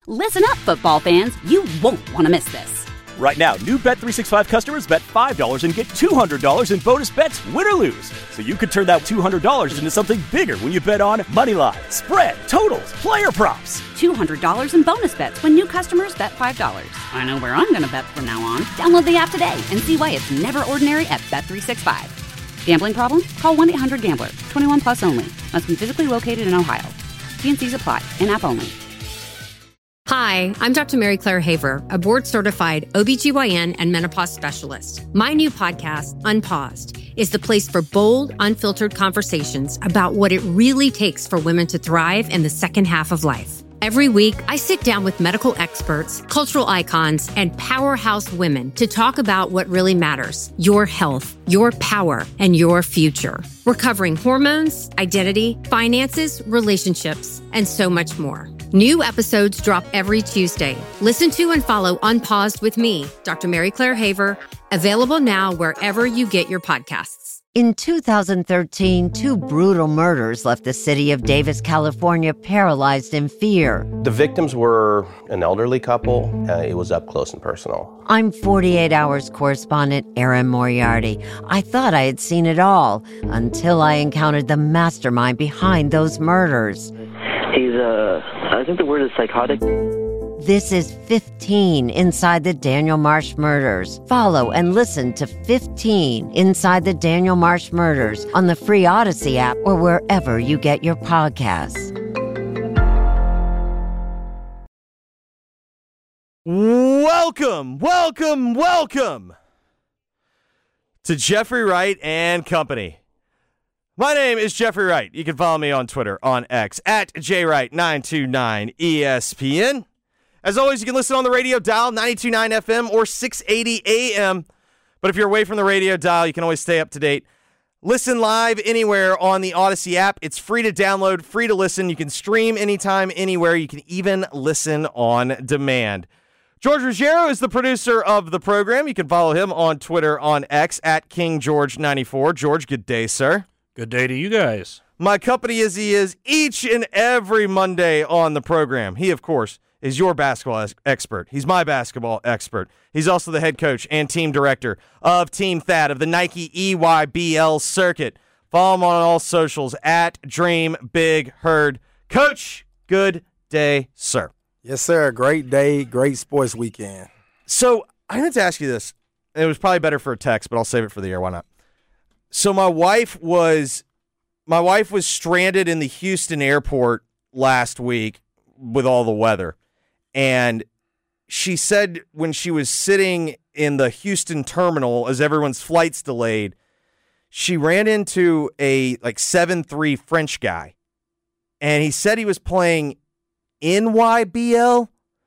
Listen up, football fans. You won't want to miss this. Right now, new Bet365 customers bet $5 and get $200 in bonus bets, win or lose. So you could turn that $200 into something bigger when you bet on money line, spread, totals, player props. $200 in bonus bets when new customers bet $5. I know where I'm going to bet from now on. Download the app today and see why it's never ordinary at Bet365. Gambling problem? Call 1-800-GAMBLER. 21 plus only. Must be physically located in Ohio. T&Cs apply. In-app only. Hi, I'm Dr. Mary Claire Haver, a board-certified OBGYN and menopause specialist. My new podcast, Unpaused, is the place for bold, unfiltered conversations about what it really takes for women to thrive in the second half of life. Every week, I sit down with medical experts, cultural icons, and powerhouse women to talk about what really matters: your health, your power, and your future. We're covering hormones, identity, finances, relationships, and so much more. New episodes drop every Tuesday. Listen to and follow Unpaused with me, Dr. Mary Claire Haver, available now wherever you get your podcasts. In 2013, 2 brutal murders left the city of Davis, California, paralyzed in fear. The victims were an elderly couple. It was up close and personal. I'm 48 Hours correspondent Erin Moriarty. I thought I had seen it all until I encountered the mastermind behind those murders. He's, I think the word is psychotic. This is 15 Inside the Daniel Marsh Murders. Follow and listen to 15 Inside the Daniel Marsh Murders on the free Odyssey app or wherever you get your podcasts. Welcome to Jeffrey Wright and Company. My name is Jeffrey Wright. You can follow me on Twitter, on X, at JWright929ESPN. As always, you can listen on the radio dial, 92.9 FM or 680 AM. But if you're away from the radio dial, you can always stay up to date. Listen live anywhere on the Odyssey app. It's free to download, free to listen. You can stream anytime, anywhere. You can even listen on demand. George Ruggiero is the producer of the program. You can follow him on Twitter, on X, at KingGeorge94. George, good day, sir. Good day to you guys. My company as he is each and every Monday on the program. He, of course, is your basketball expert. He's my basketball expert. He's also the head coach and team director of Team Thad of the Nike EYBL circuit. Follow him on all socials at Dream Big Herd. Coach, good day, sir. Yes, sir. Great day, great sports weekend. So I wanted to ask you this. It was probably better for a text, but I'll save it for the air. Why not? So my wife was stranded in the Houston airport last week with all the weather. And she said when she was sitting in the Houston terminal as everyone's flight's delayed, she ran into a 7'3" French guy. And he said he was playing NYBL.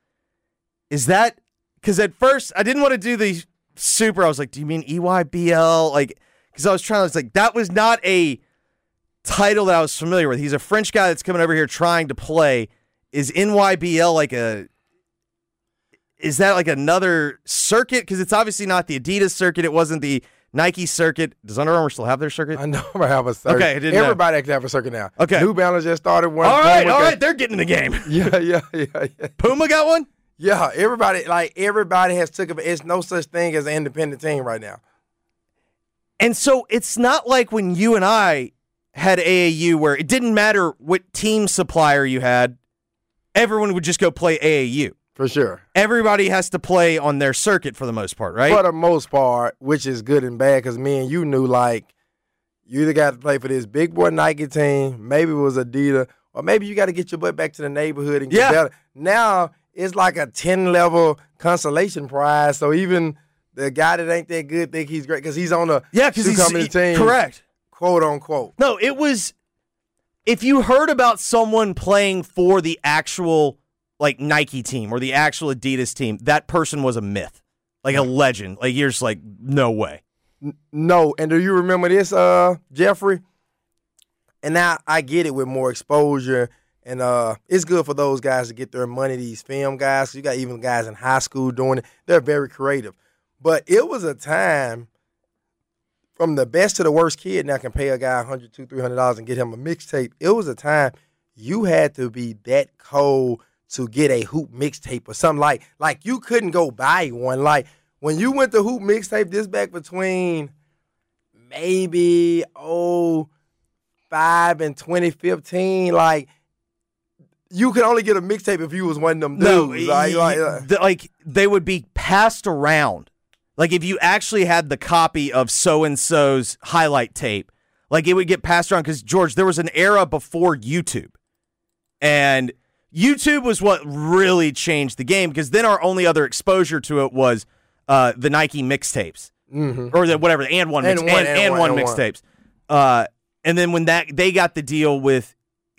Is that because at first I didn't want to do the super. I was like, do you mean EYBL? Because I was that was not a title that I was familiar with. He's a French guy that's coming over here trying to play. Is NYBL is that another circuit? Because it's obviously not the Adidas circuit. It wasn't the Nike circuit. Does Under Armour still have their circuit? Under Armour have a circuit. Okay, I didn't Everybody can have a circuit now. Okay. New Balance just started one. All right. They're getting in the game. Yeah. Puma got one? Yeah, everybody has took it. It's no such thing as an independent team right now. And so it's not like when you and I had AAU where it didn't matter what team supplier you had, everyone would just go play AAU. For sure. Everybody has to play on their circuit for the most part, right? For the most part, which is good and bad, because me and you knew, you either got to play for this big boy Nike team, maybe it was Adidas, or maybe you got to get your butt back to the neighborhood and get better. Now, it's like a 10-level consolation prize, so even the guy that ain't that good think he's great because he's on the two-company team. Correct. Quote, unquote. No, it was, if you heard about someone playing for the actual Nike team or the actual Adidas team, that person was a myth, a legend. You're just no way. No, and do you remember this, Jeffrey? And now I get it with more exposure, and it's good for those guys to get their money, these film guys. You got even guys in high school doing it. They're very creative. But it was a time from the best to the worst kid now can pay a guy $100, $200, $300 and get him a mixtape. It was a time you had to be that cold to get a hoop mixtape or something like you couldn't go buy one. Like when you went to hoop mixtape, this back between maybe 05 and 2015, like you could only get a mixtape if you was one of them dudes. Like they would be passed around. Like if you actually had the copy of so-and-so's highlight tape, like it would get passed around because, George, there was an era before YouTube. And YouTube was what really changed the game because then our only other exposure to it was the Nike mixtapes. Or the whatever, and one mixtapes. And then when they got the deal with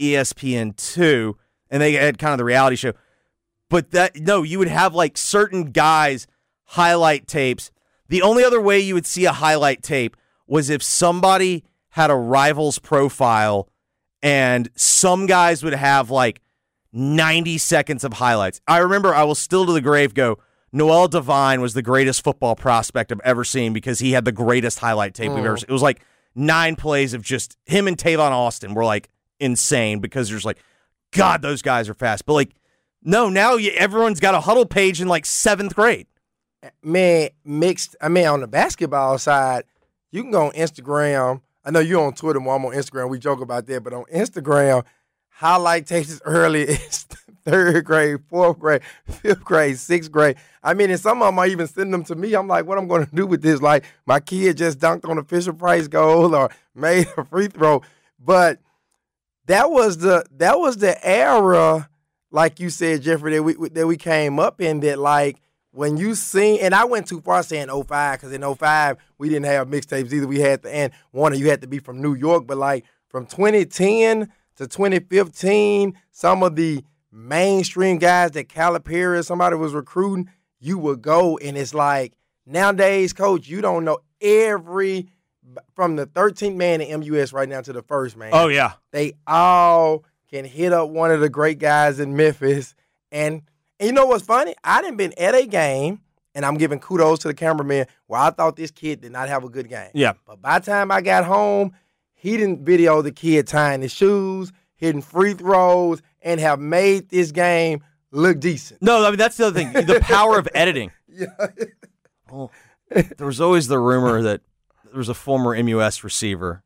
ESPN2, and they had kind of the reality show. But you would have like certain guys highlight tapes. The only other way you would see a highlight tape was if somebody had a rival's profile and some guys would have like 90 seconds of highlights. I remember I will still to the grave go, Noel Devine was the greatest football prospect I've ever seen because he had the greatest highlight tape we've ever seen. It was like 9 plays of just him and Tavon Austin were like insane because there's like, God, those guys are fast. But like, no, now everyone's got a huddle page in like 7th grade. Man, on the basketball side, you can go on Instagram. I know you're on Twitter, more I'm on Instagram. We joke about that. But on Instagram, highlight tapes as early as 3rd grade, 4th grade, 5th grade, 6th grade. I mean, and some of them are even sending them to me. I'm like, what I'm going to do with this? Like, my kid just dunked on a Fisher-Price goal or made a free throw. But that was the era, like you said, Jeffrey, that we came up in, that like when you seen, and I went too far saying 05, because in 05 we didn't have mixtapes either. We had to, and one of you had to be from New York, but like from 2010 to 2015, some of the mainstream guys that Calipari or somebody was recruiting, you would go, and it's like nowadays, Coach, you don't know from the 13th man in MUS right now to the first man. Oh, yeah. They all can hit up one of the great guys in Memphis. And you know what's funny? I done been at a game, and I'm giving kudos to the cameraman, where I thought this kid did not have a good game. Yeah. But by the time I got home, he didn't video the kid tying his shoes, hitting free throws, and have made this game look decent. No, I mean, that's the other thing. The power of editing. Yeah. Well, there was always the rumor that there was a former MUS receiver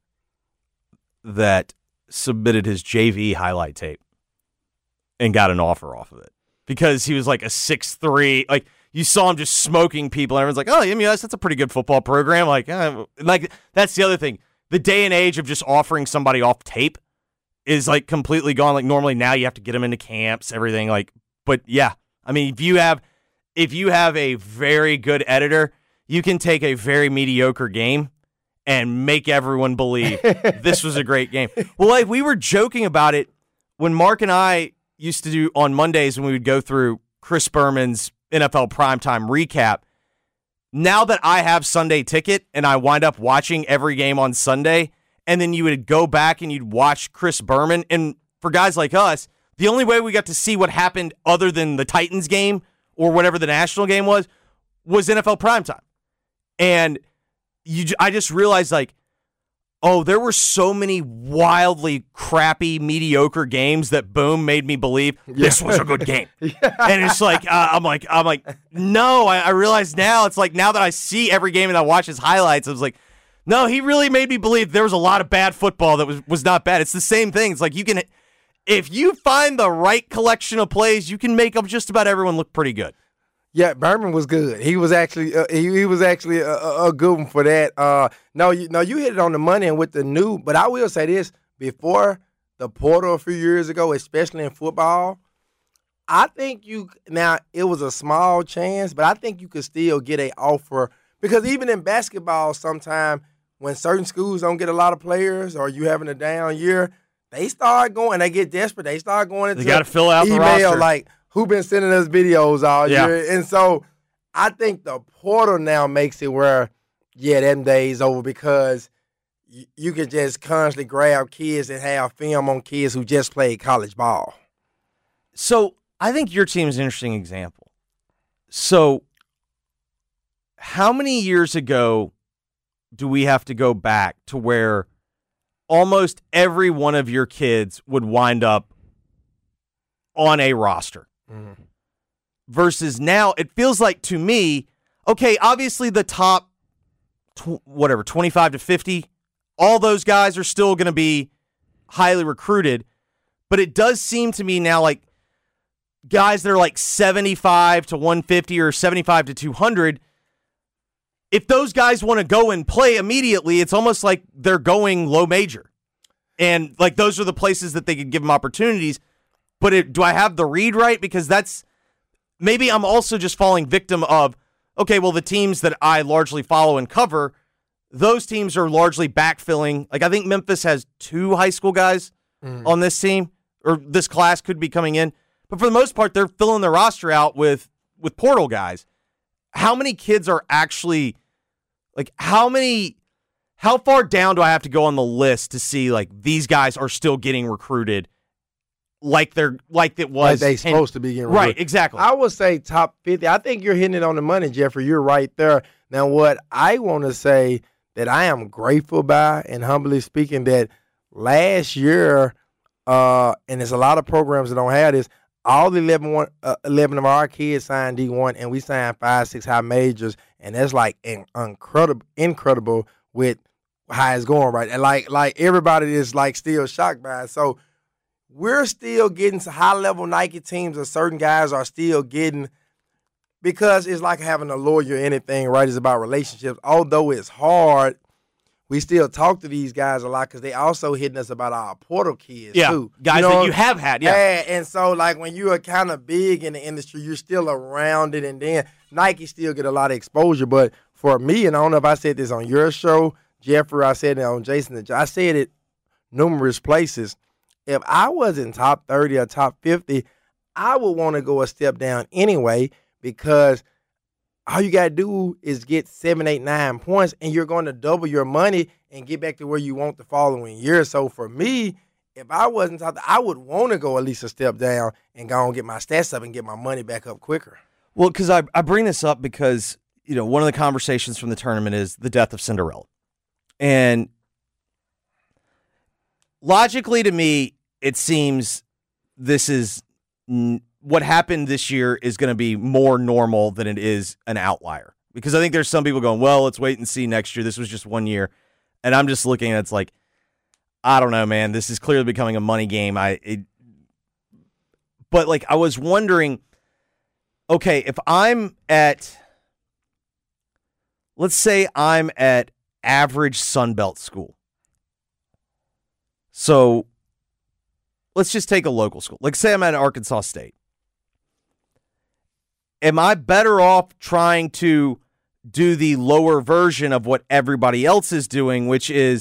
that submitted his JV highlight tape and got an offer off of it because he was like a 6'3". Like, you saw him just smoking people, and everyone's like, oh, MUS, that's a pretty good football program. Like that's the other thing. The day and age of just offering somebody off tape is like completely gone. Like, normally now you have to get them into camps, everything. Like, but yeah, I mean, if you have a very good editor, you can take a very mediocre game and make everyone believe this was a great game. Well, like, we were joking about it when Mark and I used to do on Mondays when we would go through Chris Berman's NFL primetime recap. Now that I have Sunday Ticket and I wind up watching every game on Sunday, and then you would go back and you'd watch Chris Berman, and for guys like us, the only way we got to see what happened other than the Titans game or whatever the national game was NFL primetime. And I just realized, like, oh, there were so many wildly crappy, mediocre games that Boom made me believe this was a good game. And it's like, I'm like, no, I realize now, it's like, now that I see every game and I watch his highlights, I was like, no, he really made me believe there was a lot of bad football that was not bad. It's the same thing. It's like, if you find the right collection of plays, you can make up just about everyone look pretty good. Yeah, Berman was good. He was actually a good one for that. No, you hit it on the money, and with the new. But I will say this: before the portal a few years ago, especially in football, I think it was a small chance, but I think you could still get an offer, because even in basketball, sometimes when certain schools don't get a lot of players or you having a down year, they start going. They get desperate. They start going into they got to fill out email, the roster. Like, who been sending us videos all year? And so I think the portal now makes it where, them days over, because you can just constantly grab kids and have film on kids who just played college ball. So I think your team is an interesting example. So how many years ago do we have to go back to where almost every one of your kids would wind up on a roster? versus now it feels like to me, okay, obviously the top 25 to 50, all those guys are still going to be highly recruited, but it does seem to me now like guys that are like 75 to 150 or 75 to 200, if those guys want to go and play immediately, it's almost like they're going low major. And like those are the places that they could give them opportunities. But do I have the read right? Because that's maybe I'm also just falling victim of, okay, well, the teams that I largely follow and cover, those teams are largely backfilling. Like I think Memphis has 2 high school guys on this team, or this class could be coming in. But for the most part, they're filling their roster out with portal guys. How many kids are actually, like, how far down do I have to go on the list to see, like, these guys are still getting recruited like it was? Like they supposed to be getting recruited. Right, exactly. I would say top 50. I think you're hitting it on the money, Jeffrey. You're right there. Now, what I want to say that I am grateful by, and humbly speaking, that last year, and there's a lot of programs that don't have this, all 11 of our kids signed D1, and we signed 5, 6 high majors, and that's like incredible with how it's going right. And like everybody is like still shocked by it. So we're still getting high level Nike teams, or certain guys are still getting, because it's like having a lawyer. Anything right is about relationships. Although it's hard, we still talk to these guys a lot because they also hitting us about our portal kids, too. Guys that you have had, And so, like, when you are kind of big in the industry, you're still around it, and then Nike still get a lot of exposure. But for me, and I don't know if I said this on your show, Jeffrey, I said it on Jason, I said it numerous places. If I wasn't top 30 or top 50, I would want to go a step down anyway, because all you got to do is get 7, 8, 9 points, and you're going to double your money and get back to where you want the following year. So for me, if I wasn't top, I would want to go at least a step down and go and get my stats up and get my money back up quicker. Well, because I bring this up because, you know, one of the conversations from the tournament is the death of Cinderella. And logically to me, it seems this is what happened this year is going to be more normal than it is an outlier. Because I think there's some people going, well, let's wait and see next year. This was just 1 year. And I'm just looking at it's like, I don't know, man. This is clearly becoming a money game. But like I was wondering, okay, if I'm at, let's say I'm at average Sunbelt school. So let's just take a local school. Like say I'm at Arkansas State. Am I better off trying to do the lower version of what everybody else is doing, which is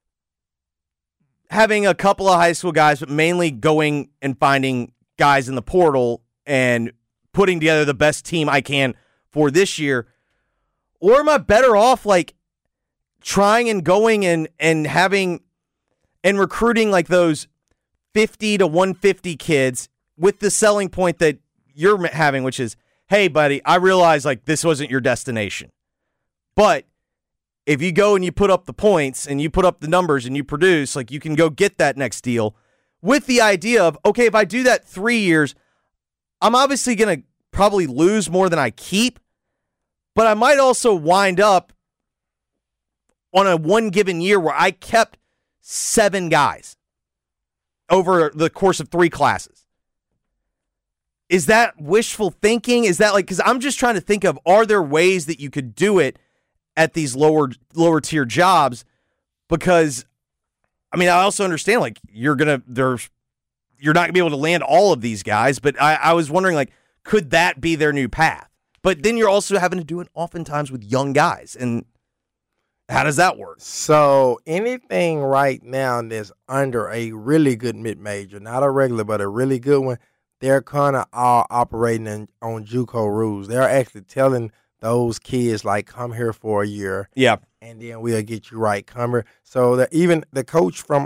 having a couple of high school guys, but mainly going and finding guys in the portal and putting together the best team I can for this year? Or am I better off like trying and going and having and recruiting like those 50 to 150 kids with the selling point that you're having, which is, hey, buddy, I realize like this wasn't your destination. But if you go and you put up the points and you put up the numbers and you produce, like you can go get that next deal with the idea of, okay, if I do that 3 years, I'm obviously going to probably lose more than I keep, but I might also wind up on a one given year where I kept 7 guys over the course of 3 classes. Is that wishful thinking? Is that like, because I'm just trying to think of, are there ways that you could do it at these lower tier jobs? Because, I mean, I also understand like you're not going to be able to land all of these guys, but I was wondering like, could that be their new path? But then you're also having to do it oftentimes with young guys. And how does that work? So anything right now that's under a really good mid-major, not a regular, but a really good one, they're kind of all operating on JUCO rules. They're actually telling those kids, like, come here for a year. Yeah. And then we'll get you right. Come here. So even the coach from,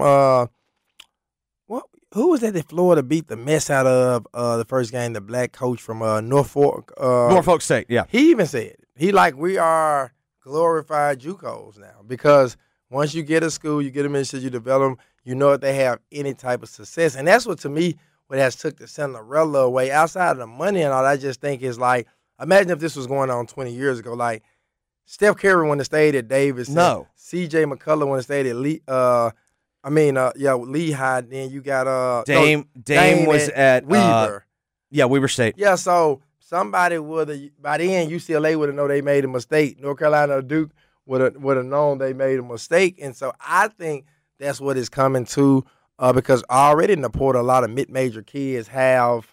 who was that Florida beat the mess out of the first game, the black coach from Norfolk State, yeah. He even said, we are glorified JUCOs now, because once you get a school, you get them in, you develop them, you know if they have any type of success. And that's what, to me, what has took the Cinderella away. Outside of the money and all, I just think it's like, imagine if this was going on 20 years ago. Like, Steph Curry wouldn't have stayed at Davidson. No. C.J. McCullough wouldn't have stayed at Lehigh. Then you got Dame was at Weaver. Weaver State. Yeah, so somebody would have, by then UCLA would have known they made a mistake. North Carolina or Duke would have known they made a mistake. And so I think that's what it's coming to, because already in the portal, a lot of mid-major kids have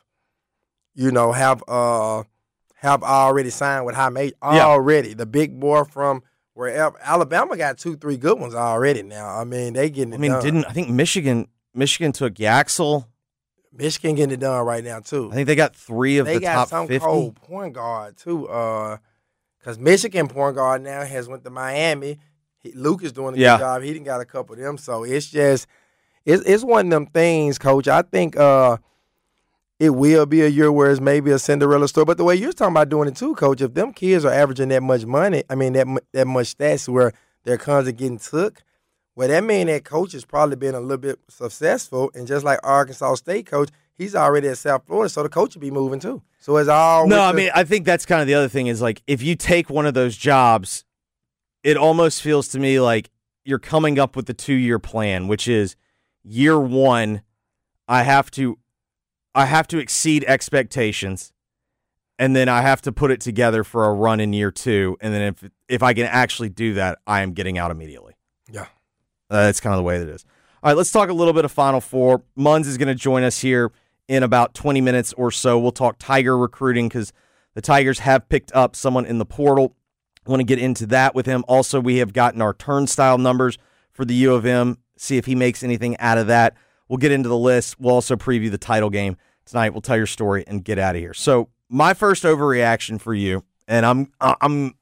already signed with high major already. The big boy from wherever, Alabama got 2-3 good ones already now. I mean, they getting it done. I think Michigan took Yaxel. Michigan getting it done right now too. I think they got 3 of the top 50. They got some cold point guard too. Because Michigan point guard now has went to Miami. Luke is doing a good job. He done got a couple of them. So it's just it's one of them things, Coach. I think it will be a year where it's maybe a Cinderella story. But the way you're talking about doing it too, Coach, if them kids are averaging that much money, I mean that much stats where their cons are getting took, well, that means that coach has probably been a little bit successful. And just like Arkansas State coach, he's already at South Florida, so the coach will be moving too. So it's all I think that's kind of the other thing is, like, if you take one of those jobs, it almost feels to me like you're coming up with the 2-year plan, which is year 1, I have to exceed expectations, and then I have to put it together for a run in year 2, and then if I can actually do that, I am getting out immediately. Yeah. That's kind of the way that it is. All right, let's talk a little bit of Final Four. Munz is going to join us here in about 20 minutes or so. We'll talk Tiger recruiting because the Tigers have picked up someone in the portal. I want to get into that with him. Also, we have gotten our turnstile numbers for the U of M, see if he makes anything out of that. We'll get into the list. We'll also preview the title game tonight. We'll tell your story and get out of here. So my first overreaction for you, and I'm going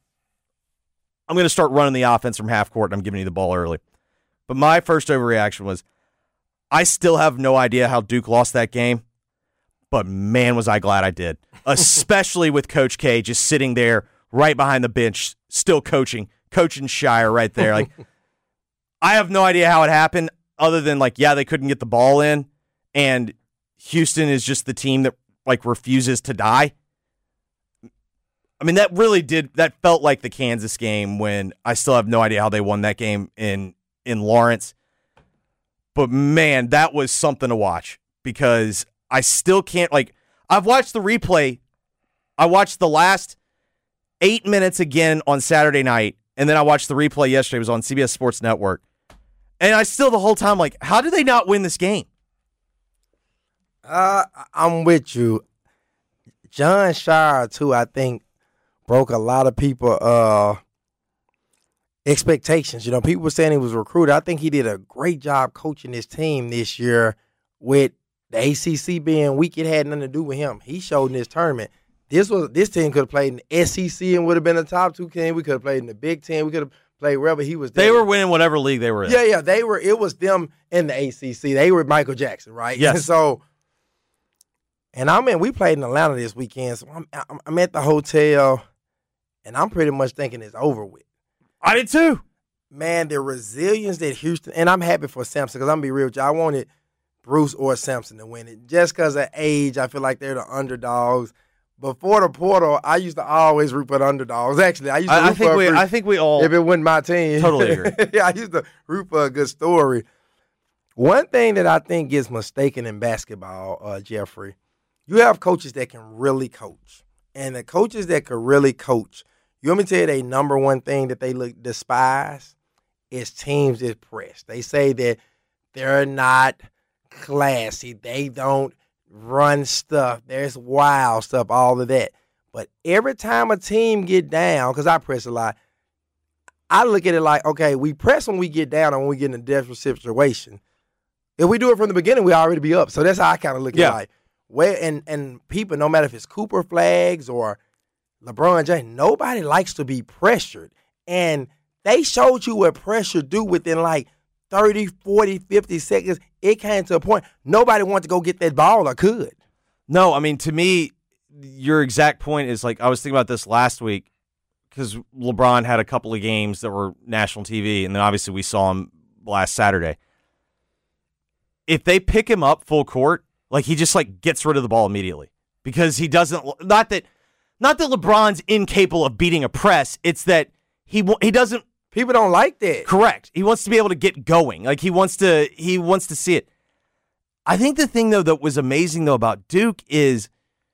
to start running the offense from half court, and I'm giving you the ball early. But my first overreaction was, I still have no idea how Duke lost that game, but man, was I glad I did. Especially with Coach K just sitting there right behind the bench, still coaching Shire right there. Like, I have no idea how it happened, other than, like, they couldn't get the ball in, and Houston is just the team that, like, refuses to die. I mean, that felt like the Kansas game, when I still have no idea how they won that game in Lawrence. But man, that was something to watch, because I still can't, like, I've watched the replay. I watched the last 8 minutes again on Saturday night, and then I watched the replay yesterday. It was on CBS Sports Network. And I still, the whole time, like, how did they not win this game? I'm with you. John Shire, too, I think, broke a lot of people expectations. You know, people were saying he was recruited. I think he did a great job coaching his team this year. With the ACC being weak, it had nothing to do with him. He showed in this tournament. This team could have played in the SEC and would have been a top 2 team. We could have played in the Big Ten. We could have played wherever he was there. They were winning whatever league they were in. Yeah, they were. It was them in the ACC. They were Michael Jackson, right? Yes. And we played in Atlanta this weekend, so I'm at the hotel, and I'm pretty much thinking it's over with. I did too. Man, the resilience that Houston, and I'm happy for Samson, because I'm going to be real with you. I wanted Bruce or Samson to win it. Just because of age, I feel like they're the underdogs. Before the portal, I used to always root for the underdogs. Actually, I think we all, if it wasn't my team. Totally agree. Yeah, I used to root for a good story. One thing that I think gets mistaken in basketball, Jeffrey, you have coaches that can really coach. And the coaches that can really coach, you want me to tell you their number one thing that they despise is teams that press. They say that they're not classy. They don't run stuff. There's wild stuff, all of that. But every time a team get down, because I press a lot, I look at it like, okay, we press when we get down and when we get in a desperate situation. If we do it from the beginning, we already be up. So that's how I kind of look at it. Like, and people, no matter if it's Cooper Flags or LeBron James, nobody likes to be pressured. And they showed you what pressure do within like 30, 40, 50 seconds. It came to a point nobody wanted to go get that ball or could. No, I mean, to me, your exact point is, like, I was thinking about this last week because LeBron had a couple of games that were national TV, and then obviously we saw him last Saturday. If they pick him up full court, Like, he just, like, gets rid of the ball immediately. Because he doesn't, not that LeBron's incapable of beating a press, it's that he doesn't. People don't like that. Correct. He wants to be able to get going. Like, he wants to see it. I think the thing, though, that was amazing, though, about Duke is,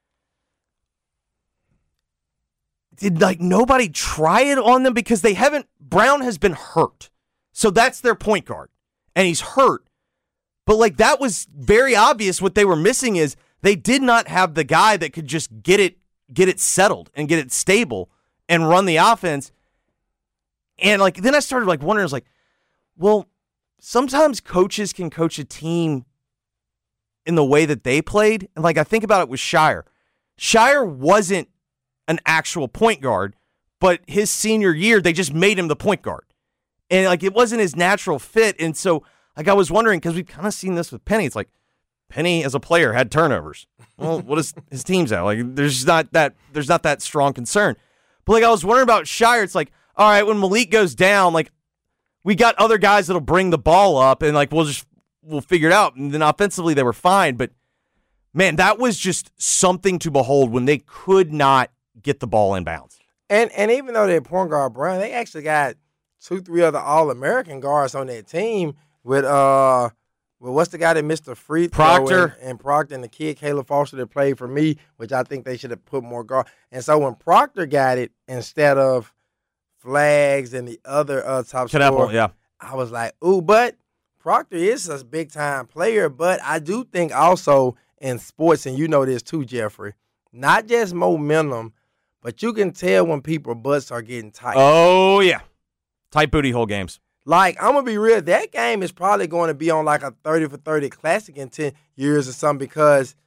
did, like, nobody try it on them? Because Brown has been hurt. So that's their point guard. And he's hurt. But, like, that was very obvious. What they were missing is they did not have the guy that could just get it settled and get it stable and run the offense. And, like, then I started, like, wondering, I was like, well, sometimes coaches can coach a team in the way that they played. And, like, I think about it with Shire. Shire wasn't an actual point guard, but his senior year, they just made him the point guard. And, like, it wasn't his natural fit. And so, like, I was wondering, because we've kind of seen this with Penny. It's like, Penny, as a player, had turnovers. Well, what is his team's at? Like, there's not that strong concern. But, like, I was wondering about Shire. It's like, all right, when Malik goes down, like, we got other guys that'll bring the ball up, and, like, we'll figure it out. And then offensively, they were fine. But, man, that was just something to behold when they could not get the ball in bounds. And even though they're point guard Brown, they actually got 2-3 other All-American guards on their team with what's the guy that missed the free throw? Proctor. And Proctor and the kid, Caleb Foster, that played for me, which I think they should have put more guard. And so when Proctor got it instead of Flags and the other top scorer, yeah. I was like, ooh, but Proctor is a big-time player, but I do think also in sports, and you know this too, Jeffrey, not just momentum, but you can tell when people's butts are getting tight. Oh, yeah. Tight booty hole games. Like, I'm going to be real, that game is probably going to be on like a 30 for 30 classic in 10 years or something because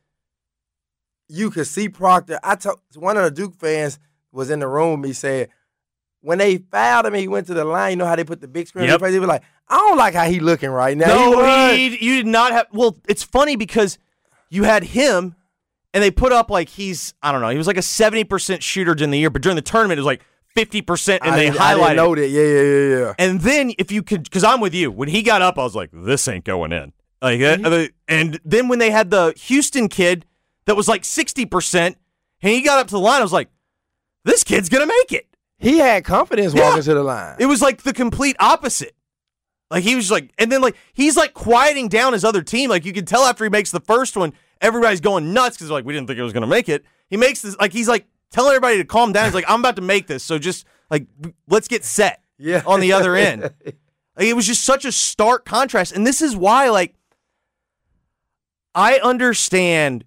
you could see Proctor. One of the Duke fans was in the room, he said, when they fouled him, he went to the line. You know how they put the big screen in his face? He was like, I don't like how he looking right now. No, you did not have – well, it's funny because you had him, and they put up like he was like a 70% shooter during the year, but during the tournament it was like 50%, and they highlighted I didn't know that. Yeah. And then if you could – because I'm with you. When he got up, I was like, this ain't going in. Like, and then when they had the Houston kid that was like 60%, and he got up to the line, I was like, this kid's going to make it. He had confidence walking to the line. It was like the complete opposite. Like, he was like, and then like, he's like quieting down his other team. Like, you can tell after he makes the first one, everybody's going nuts because like, we didn't think it was going to make it. He makes this, like, he's like telling everybody to calm down. He's like, I'm about to make this. So just like, let's get set on the other end. Like, it was just such a stark contrast. And this is why, like, I understand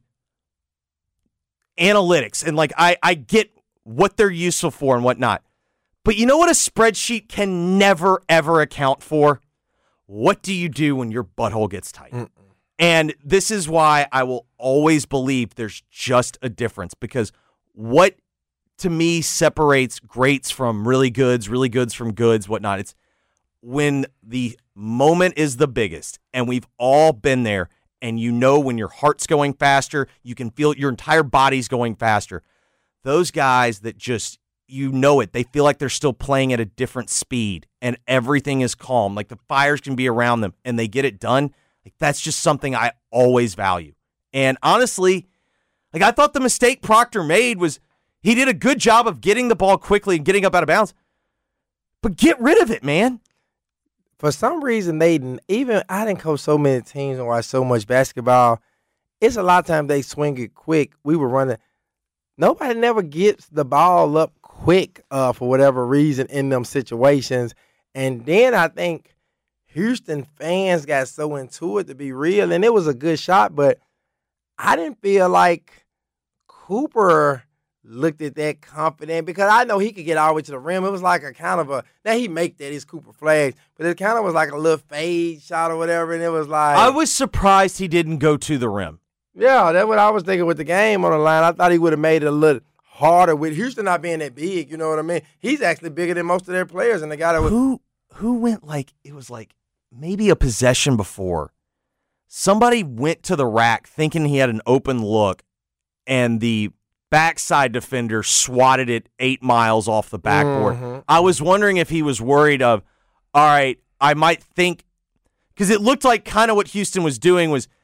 analytics and like, I get what they're useful for and whatnot. But you know what a spreadsheet can never, ever account for? What do you do when your butthole gets tight? And this is why I will always believe there's just a difference, because what, to me, separates greats from really goods from goods, whatnot, it's when the moment is the biggest, and we've all been there, and you know when your heart's going faster, you can feel your entire body's going faster. Those guys that just, you know it, they feel like they're still playing at a different speed and everything is calm. Like the fires can be around them and they get it done. Like that's just something I always value. And honestly, like I thought the mistake Proctor made was he did a good job of getting the ball quickly and getting up out of bounds. But get rid of it, man. For some reason, I didn't coach so many teams and watch so much basketball. It's a lot of times they swing it quick. We were running. Nobody never gets the ball up quick for whatever reason in them situations. And then I think Houston fans got so into it, to be real, and it was a good shot, but I didn't feel like Cooper looked at that confident, because I know he could get all the way to the rim. It was like a kind of a, now he make that his Cooper Flags, but it kind of was like a little fade shot or whatever, and it was like. I was surprised he didn't go to the rim. Yeah, that's what I was thinking with the game on the line. I thought he would have made it a little harder with Houston not being that big, you know what I mean? He's actually bigger than most of their players, and the guy that was. Who went like, it was like maybe a possession before. Somebody went to the rack thinking he had an open look, and the backside defender swatted it 8 miles off the backboard. Mm-hmm. I was wondering if he was worried of, all right, I might think, because it looked like kind of what Houston was doing was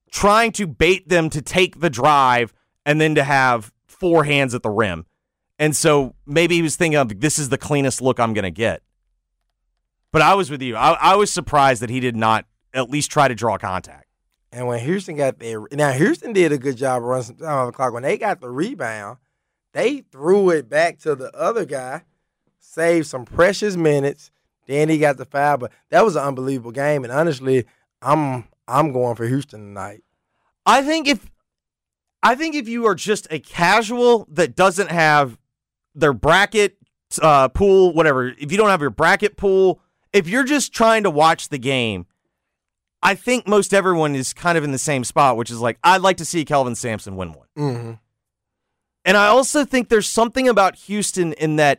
trying to bait them to take the drive and then to have 4 hands at the rim. And so maybe he was thinking of, this is the cleanest look I'm going to get. But I was with you. I was surprised that he did not at least try to draw contact. And when Houston got there, now Houston did a good job of running some time on the clock. When they got the rebound, they threw it back to the other guy, saved some precious minutes. Then he got the foul. But that was an unbelievable game. And honestly, I'm going for Houston tonight. I think if you are just a casual that doesn't have their bracket pool, whatever, if you don't have your bracket pool, if you're just trying to watch the game, I think most everyone is kind of in the same spot, which is like, I'd like to see Kelvin Sampson win one. Mm-hmm. And I also think there's something about Houston in that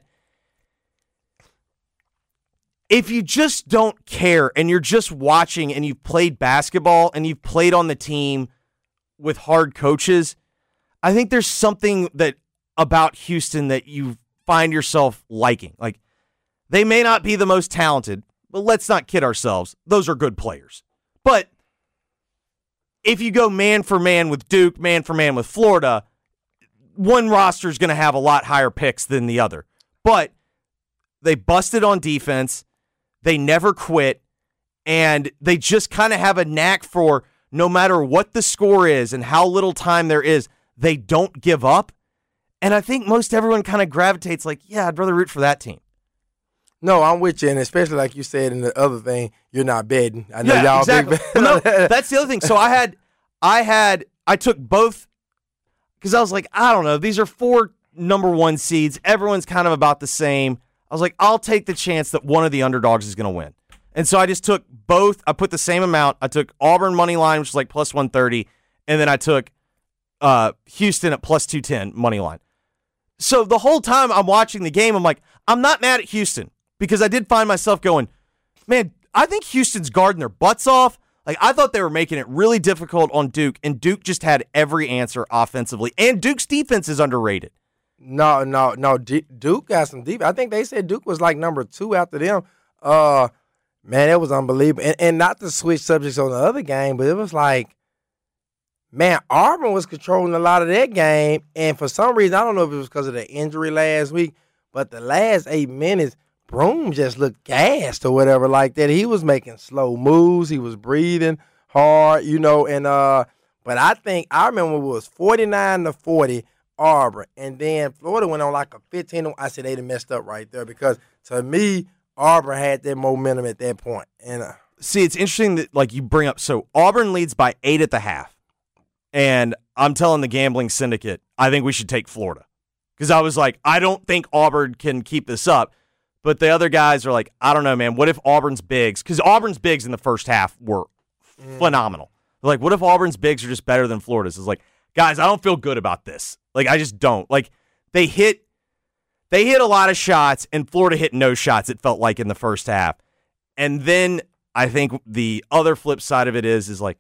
if you just don't care and you're just watching and you've played basketball and you've played on the team with hard coaches, I think there's something that about Houston that you find yourself liking. Like, they may not be the most talented, but let's not kid ourselves. Those are good players. But if you go man for man with Duke, man for man with Florida, one roster is going to have a lot higher picks than the other. But they busted on defense. They never quit. And they just kind of have a knack for no matter what the score is and how little time there is, they don't give up. And I think most everyone kind of gravitates like, yeah, I'd rather root for that team. No, I'm with you, and especially like you said in the other thing, you're not betting. I know y'all exactly. big. Well, no, that's the other thing. So I took both because I was like, I don't know. These are 4 number 1 seeds. Everyone's kind of about the same. I was like, I'll take the chance that one of the underdogs is going to win. And so I just took both. I put the same amount. I took Auburn money line, which is like plus 130, and then I took Houston at plus 210 money line. So the whole time I'm watching the game, I'm like, I'm not mad at Houston because I did find myself going, man, I think Houston's guarding their butts off. Like, I thought they were making it really difficult on Duke, and Duke just had every answer offensively. And Duke's defense is underrated. No. Duke got some deep. I think they said Duke was like number 2 after them. Man, it was unbelievable. And not to switch subjects on the other game, but it was like, man, Auburn was controlling a lot of that game. And for some reason, I don't know if it was because of the injury last week, but the last 8 minutes, Broome just looked gassed or whatever like that. He was making slow moves. He was breathing hard, and but I remember it was 49-40 Auburn, and then Florida went on like a 15. I said they'd have messed up right there because to me, Auburn had that momentum at that point. And see, it's interesting that like you bring up. So Auburn leads by 8 at the half, and I'm telling the gambling syndicate I think we should take Florida because I was like, I don't think Auburn can keep this up. But the other guys are like, I don't know, man. What if Auburn's bigs? Because Auburn's bigs in the first half were phenomenal. They're like, what if Auburn's bigs are just better than Florida's? It's like, guys, I don't feel good about this. Like, I just don't. Like, they hit a lot of shots, and Florida hit no shots, it felt like, in the first half. And then I think the other flip side of it is like,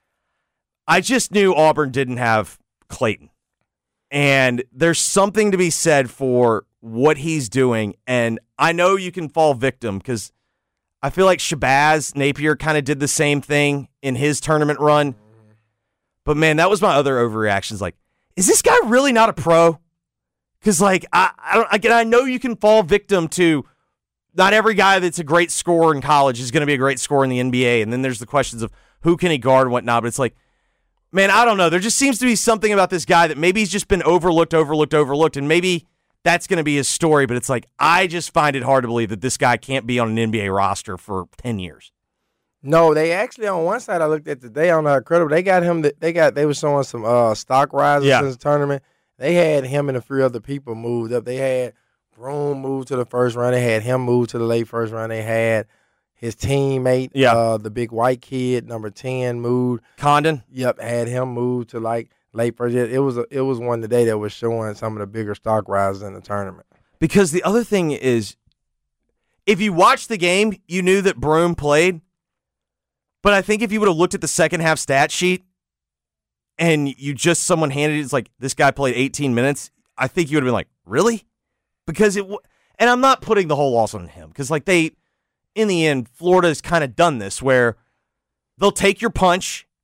I just knew Auburn didn't have Clayton. And there's something to be said for what he's doing, and I know you can fall victim because I feel like Shabazz Napier kind of did the same thing in his tournament run. But man, that was my other overreaction. Like, is this guy really not a pro? Because like I know you can fall victim to not every guy that's a great scorer in college is going to be a great scorer in the NBA, and then there's the questions of who can he guard and whatnot. But it's like, man, I don't know. There just seems to be something about this guy that maybe he's just been overlooked, and maybe that's going to be his story, but it's like, I just find it hard to believe that this guy can't be on an NBA roster for 10 years. No, they actually, on one side I looked at today on Credible, they got him, they were showing some stock rises since the tournament. They had him and a few other people moved up. They had Broome move to the first round. They had him move to the late first round. They had his teammate, the big white kid, number 10, moved. Condon? Yep, had him move to like late first. It was one today that was showing some of the bigger stock rises in the tournament. Because the other thing is, if you watched the game, you knew that Broome played. But I think if you would have looked at the second half stat sheet and someone handed it, it's like, this guy played 18 minutes, I think you would have been like, really? Because and I'm not putting the whole loss on him, because like in the end, Florida's kind of done this where they'll take your punch,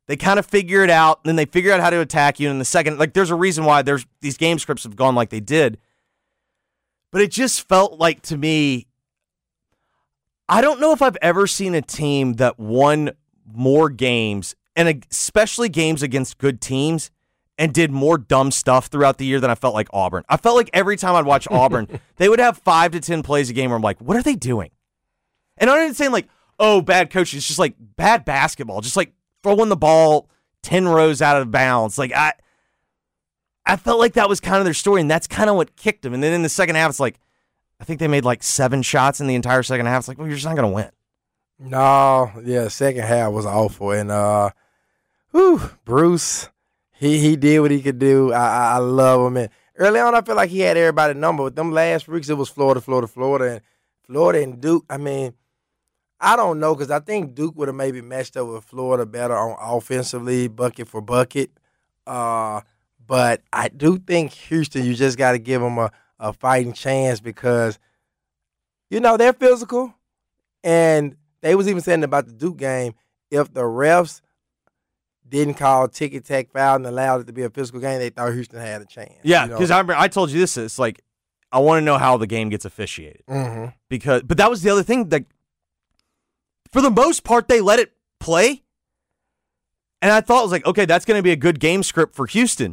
They kind of figure it out, and then they figure out how to attack you in the second. Like, there's a reason why these game scripts have gone like they did. But it just felt like, to me, I don't know if I've ever seen a team that won more games, and especially games against good teams, and did more dumb stuff throughout the year than I felt like Auburn. I felt like every time I'd watch Auburn, they would have 5 to 10 plays a game where I'm like, what are they doing? And I'm not even saying like, oh, bad coaching. It's just like bad basketball. Just like throwing the ball 10 rows out of bounds. Like, I felt like that was kind of their story, and that's kind of what kicked them. And then in the second half, it's like, I think they made like 7 shots in the entire second half. It's like, well, you're just not going to win. No, yeah, second half was awful. And, Bruce, he did what he could do. I love him. And early on, I feel like he had everybody number. With them last weeks, it was Florida. And Florida and Duke, I mean, I don't know, because I think Duke would have maybe matched up with Florida better on offensively, bucket for bucket. But I do think Houston, you just got to give them a fighting chance because, they're physical. And they was even saying about the Duke game, if the refs didn't call ticky-tack foul and allowed it to be a physical game, they thought Houston had a chance. Yeah, because I remember I told you this. It's like, I want to know how the game gets officiated. Mm-hmm. But that was the other thing. That for the most part, they let it play. And I thought, it was like, okay, that's going to be a good game script for Houston.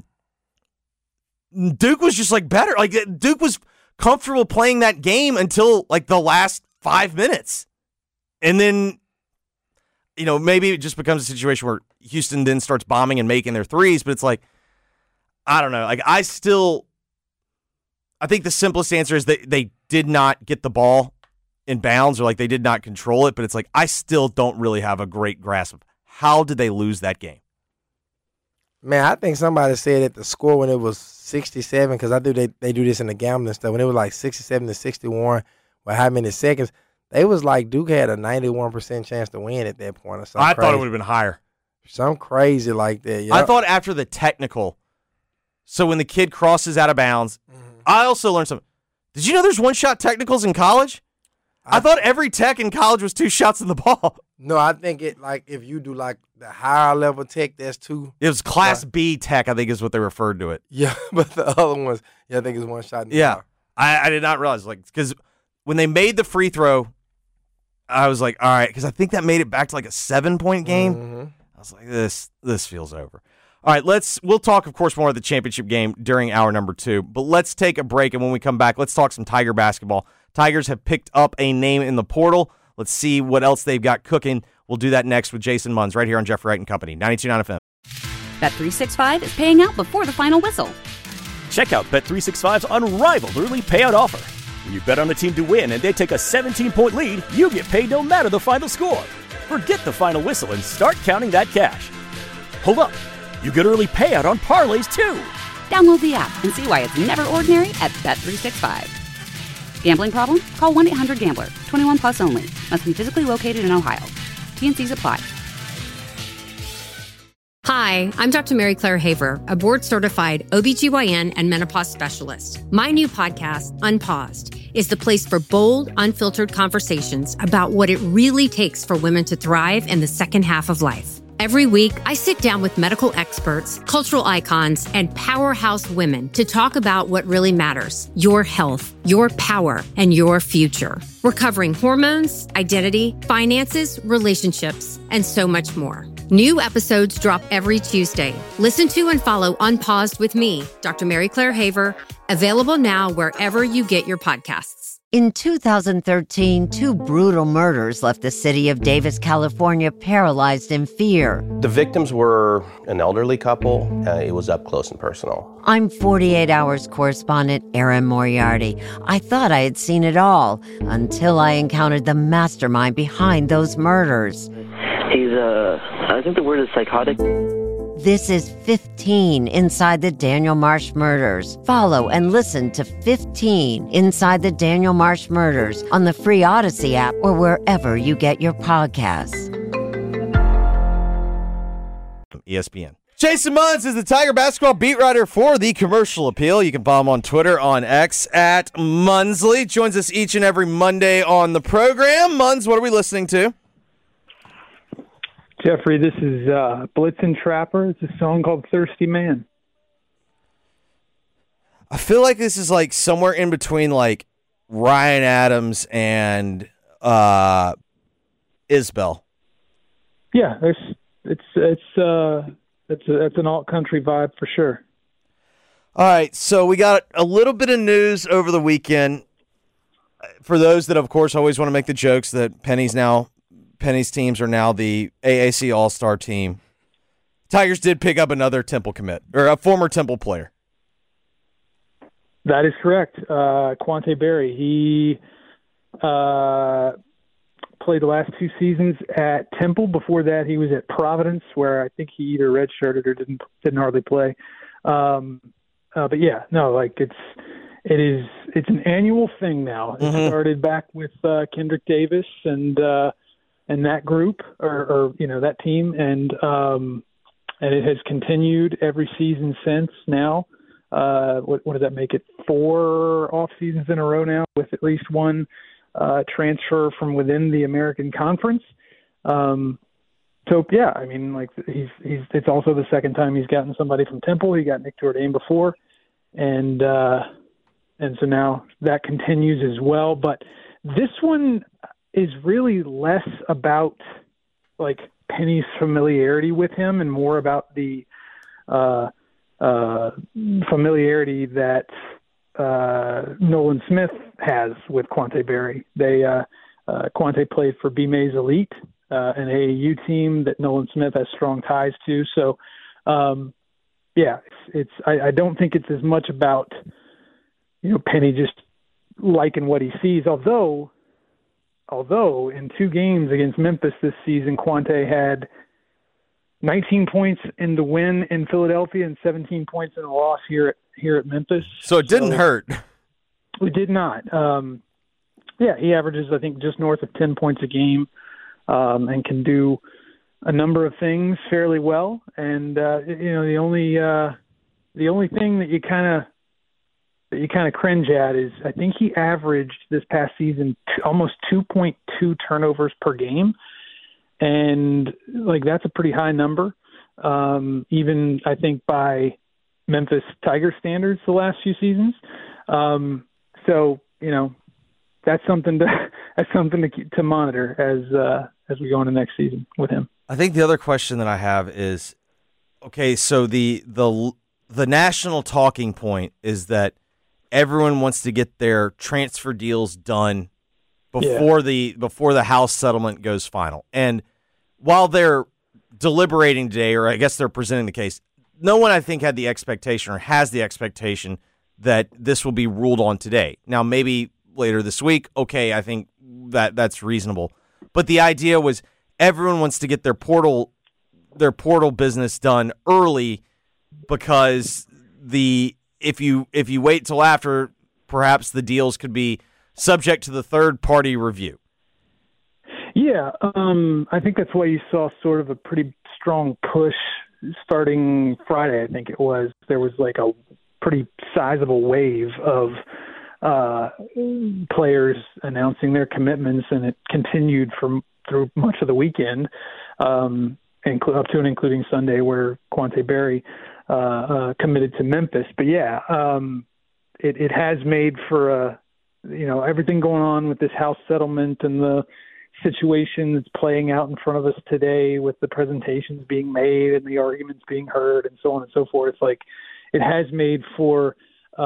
Duke was just like better. Like, Duke was comfortable playing that game until like the last 5 minutes. And then, maybe it just becomes a situation where Houston then starts bombing and making their threes. But it's like, I don't know. Like, I think the simplest answer is that they did not get the ball in bounds, or like they did not control it. But it's like, I still don't really have a great grasp of how did they lose that game. Man, I think somebody said at the score when it was 67, because I do they do this in the gambling stuff, when it was like 67 to 61, with how many seconds, they was like Duke had a 91% chance to win at that point. Or something thought it would have been higher. Something crazy like that. Yep. I thought after the technical, so when the kid crosses out of bounds, I also learned something. Did you know there's one-shot technicals in college? I thought every tech in college was 2 shots in the ball. No, I think it like if you do like the higher level tech, that's 2. It was Class B tech, I think is what they referred to it. Yeah, but the other ones, I think it's 1 shot in the ball. I did not realize, like, because when they made the free throw, I was like, all right, because I think that made it back to like a 7-point game. Mm-hmm. I was like, this feels over. All right, we'll talk, of course, more of the championship game during hour number 2, but let's take a break, and when we come back, let's talk some Tiger basketball. Tigers have picked up a name in the portal. Let's see what else they've got cooking. We'll do that next with Jason Munz right here on Jeffrey Wright and Company, 92.9 FM. Bet365 is paying out before the final whistle. Check out Bet365's unrivaled early payout offer. When you bet on a team to win and they take a 17-point lead, you get paid no matter the final score. Forget the final whistle and start counting that cash. Hold up. You get early payout on parlays, too. Download the app and see why it's never ordinary at Bet365. Gambling problem? Call 1-800-GAMBLER. 21 plus only. Must be physically located in Ohio. T&Cs apply. Hi, I'm Dr. Mary Claire Haver, a board-certified OBGYN and menopause specialist. My new podcast, Unpaused, is the place for bold, unfiltered conversations about what it really takes for women to thrive in the second half of life. Every week, I sit down with medical experts, cultural icons, and powerhouse women to talk about what really matters: your health, your power, and your future. We're covering hormones, identity, finances, relationships, and so much more. New episodes drop every Tuesday. Listen to and follow Unpaused with me, Dr. Mary Claire Haver, available now wherever you get your podcasts. In 2013, 2 brutal murders left the city of Davis, California, paralyzed in fear. The victims were an elderly couple. It was up close and personal. I'm 48 Hours correspondent Erin Moriarty. I thought I had seen it all until I encountered the mastermind behind those murders. He's, I think the word is psychotic. This is 15 Inside the Daniel Marsh Murders. Follow and listen to 15 Inside the Daniel Marsh Murders on the free Odyssey app or wherever you get your podcasts. ESPN. Jason Munz is the Tiger basketball beat writer for the Commercial Appeal. You can follow him on Twitter, on X, at Munsley. Joins us each and every Monday on the program. Munz, what are we listening to? Jeffrey, this is Blitzen Trapper. It's a song called Thirsty Man. I feel like this is like somewhere in between like Ryan Adams and Isbell. Yeah, it's an alt country vibe for sure. All right, so we got a little bit of news over the weekend. For those that, of course, always want to make the jokes that Penny's teams are now the AAC All-Star team. Tigers did pick up another Temple commit, or a former Temple player. That is correct. Quante Berry. He played the last 2 seasons at Temple. Before that, he was at Providence, where I think he either redshirted or didn't hardly play. But yeah, no, like it's an annual thing now. It started back with Kendrick Davis and that group or that team, and it has continued every season since. Now, what does that make it? 4 off seasons in a row now, with at least one transfer from within the American Conference. So yeah, I mean, like it's also the second time he's gotten somebody from Temple. He got Nick Jourdain before, and so now that continues as well. But this one is really less about like Penny's familiarity with him and more about the familiarity that Nolan Smith has with Quante Berry. Quante played for B-Mays Elite, an AAU team that Nolan Smith has strong ties to. So, yeah, I don't think it's as much about, Penny just liking what he sees. Although in 2 games against Memphis this season, Quante had 19 points in the win in Philadelphia and 17 points in the loss here at Memphis. So it didn't hurt. It did not. Yeah, he averages, I think, just north of 10 points a game, and can do a number of things fairly well. And the only thing that you kind of cringe at is I think he averaged this past season almost 2.2 turnovers per game, and like that's a pretty high number, even I think by Memphis Tiger standards the last few seasons. So that's something to monitor as we go into next season with him. I think the other question that I have is, okay, so the national talking point is that everyone wants to get their transfer deals done before the House settlement goes final. And while they're deliberating today, or I guess they're presenting the case, no one I think had the expectation or has the expectation that this will be ruled on today. Now, maybe later this week, okay, I think that's reasonable. But the idea was everyone wants to get their portal business done early, because if you wait till after, perhaps the deals could be subject to the third-party review. Yeah, I think that's why you saw sort of a pretty strong push starting Friday, I think it was. There was like a pretty sizable wave of players announcing their commitments, and it continued through much of the weekend, up to and including Sunday, where Quante Berry committed to Memphis. But yeah, it has made for everything going on with this House settlement and the situation that's playing out in front of us today, with the presentations being made and the arguments being heard and so on and so forth. Like, it has made for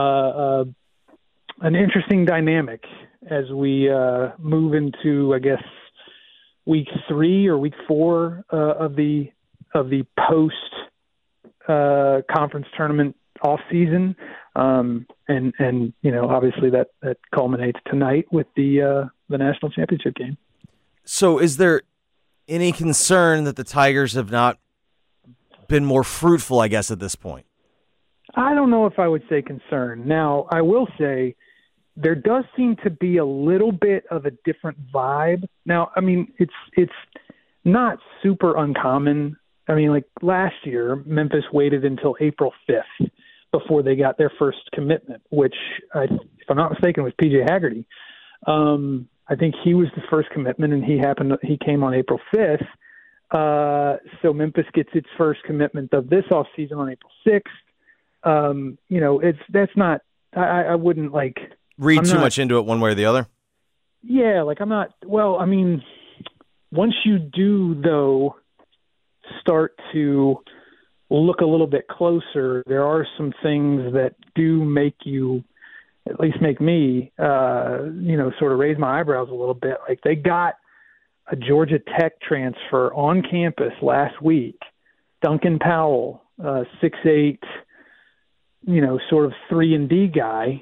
an interesting dynamic as we move into, I guess, week 3 or week 4 of the post conference tournament off season, and obviously that culminates tonight with the national championship game. So, is there any concern that the Tigers have not been more fruitful, I guess, at this point? I don't know if I would say concern. Now, I will say there does seem to be a little bit of a different vibe. Now, I mean, it's not super uncommon. I mean, like last year, Memphis waited until April 5th before they got their first commitment, which, if I'm not mistaken, was PJ Haggerty. I think he was the first commitment, and he came on April 5th. So Memphis gets its first commitment of this offseason on April 6th. That's not – I wouldn't read too much into it one way or the other. Yeah, I'm not – well, I mean, once you do, though, start to look a little bit closer, there are some things that do make you – at least make me, sort of raise my eyebrows a little bit. Like they got a Georgia Tech transfer on campus last week, Duncan Powell, 6'8", sort of 3-and-D guy,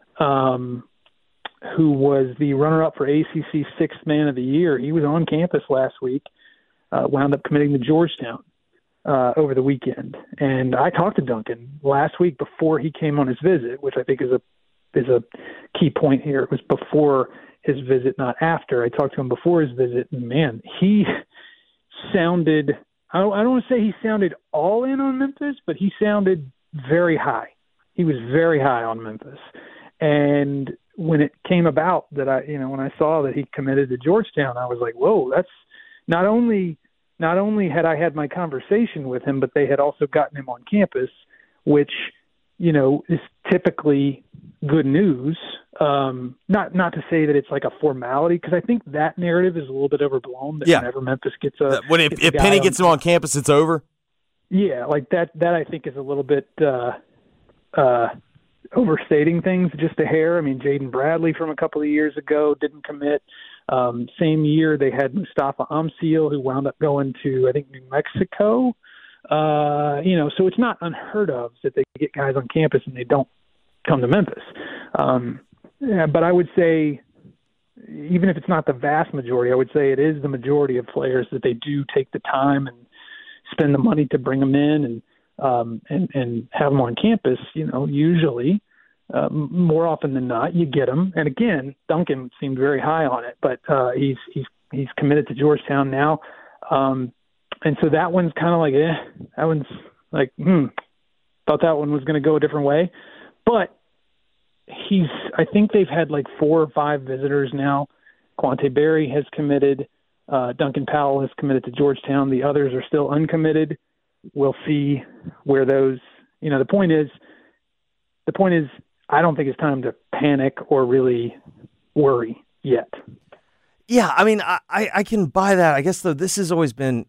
who was the runner-up for ACC Sixth Man of the Year. He was on campus last week, wound up committing to Georgetown over the weekend. And I talked to Duncan last week before he came on his visit, which I think is a key point here. It was before his visit, not after. I talked to him before his visit, and man, he sounded, I don't want to say he sounded all in on Memphis, but he sounded very high. He was very high on Memphis. And when it came about that when I saw that he committed to Georgetown, I was like, whoa, that's not only had I had my conversation with him, but they had also gotten him on campus, which, is typically good news. Not to say that it's like a formality, because I think that narrative is a little bit overblown. That whenever Memphis gets if Penny gets him on campus, it's over. Yeah, like that I think is a little bit overstating things just a hair. I mean, Jaden Bradley from a couple of years ago didn't commit. Same year they had Mustafa Amsil, who wound up going to, I think, New Mexico. So it's not unheard of that they get guys on campus and they don't come to Memphis. But I would say, even if it's not the vast majority, I would say it is the majority of players that they do take the time and spend the money to bring them in and have them on campus. Usually, more often than not, you get them. And again, Duncan seemed very high on it, but he's committed to Georgetown now. And so that one's kind of like, that one's like, thought that one was going to go a different way. But I think they've had like 4 or 5 visitors now. Quante Berry has committed. Duncan Powell has committed to Georgetown. The others are still uncommitted. We'll see where those, the point is, I don't think it's time to panic or really worry yet. Yeah, I mean, I can buy that. I guess, though, this has always been,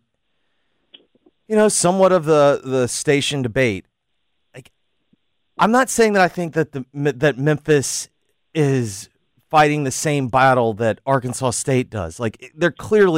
somewhat of the station debate. Like, I'm not saying that I think that that Memphis is fighting the same battle that Arkansas State does. Like, they're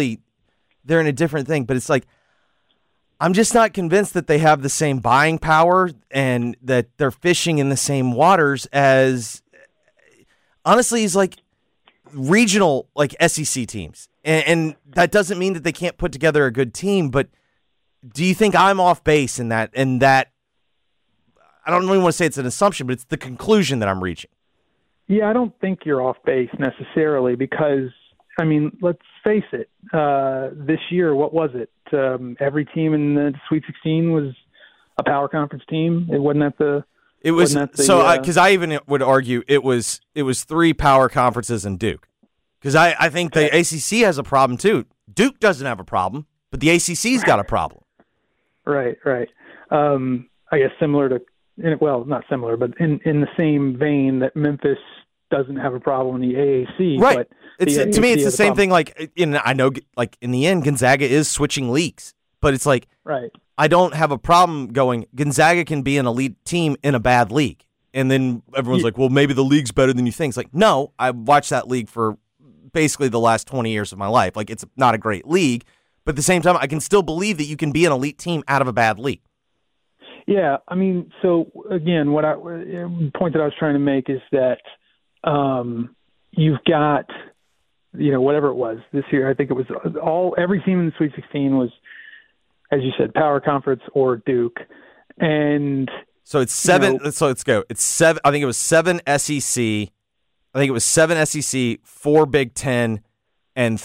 in a different thing, but it's like, I'm just not convinced that they have the same buying power and that they're fishing in the same waters as, honestly, is like regional, like SEC teams. And that doesn't mean that they can't put together a good team, but do you think I'm off base in that? And that, I don't really want to say it's an assumption, but it's the conclusion that I'm reaching. Yeah, I don't think you're off base necessarily because, I mean, let's face it. This year, what was it? Every team in the Sweet 16 was a power conference team. It wasn't at the. It was because I even would argue it was 3 power conferences and Duke. Because I think the ACC has a problem too. Duke doesn't have a problem, but the ACC's got a problem. Right. I guess similar to, well, not similar, but in the same vein that Memphis doesn't have a problem in the AAC. Right. But to me, it's the same thing. Like, I know, like in the end, Gonzaga is switching leagues, but it's like, right. I don't have a problem going, Gonzaga can be an elite team in a bad league. And then everyone's like, well, maybe the league's better than you think. It's like, no, I've watched that league for basically the last 20 years of my life. Like, it's not a great league, but at the same time, I can still believe that you can be an elite team out of a bad league. Yeah, I mean, so again, the point that I was trying to make is that you've got, whatever it was this year, I think it was every team in the Sweet 16 was, as you said, power conference or Duke. And so it's 7. So let's go. It's 7. I think it was 7 SEC. I think it was 7 SEC, 4 Big Ten, and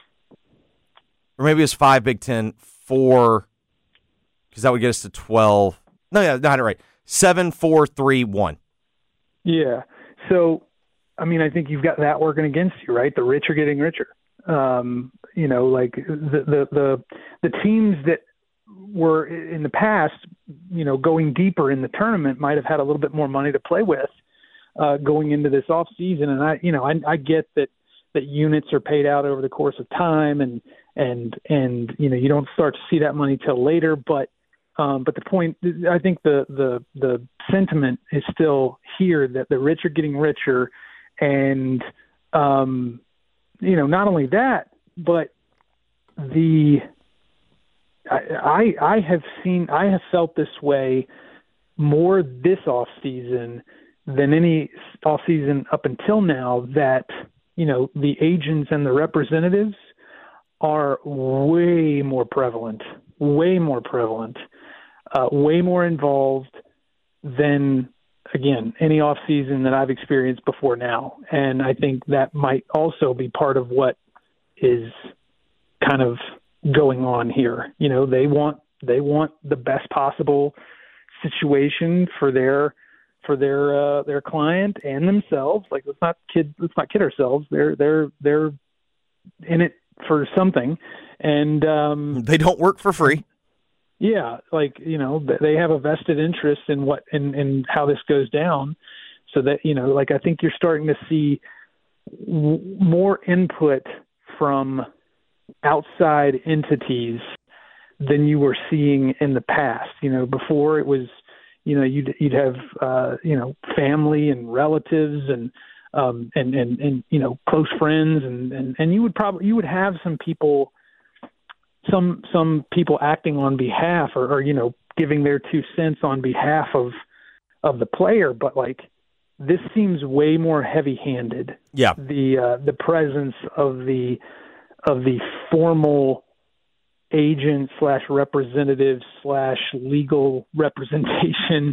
or maybe it was 5 Big Ten, 4, because that would get us to 12. No, yeah, not right. 7, 4, 3, 1. Yeah. So, I mean, I think you've got that working against you, right? The rich are getting richer. Like the teams that were in the past, going deeper in the tournament might have had a little bit more money to play with going into this off season. And I get that units are paid out over the course of time, and you don't start to see that money till later. But the point, I think the sentiment is still here that the rich are getting richer, and not only that, but I have felt this way more this off season than any off season up until now, that the agents and the representatives are way more prevalent, way more involved than, again, any off season that I've experienced before now. And I think that might also be part of what is kind of going on here. They want the best possible situation for their client and themselves. Like, let's not kid ourselves. They're in it for something, and they don't work for free. Yeah, they have a vested interest in how this goes down, so that I think you're starting to see more input from outside entities than you were seeing in the past. Before it was, you'd have family and relatives and close friends, and you would have some people acting on behalf or giving their 2 cents on behalf of the player. But this seems way more heavy-handed. Yeah. The presence of the formal agent / representative / legal representation.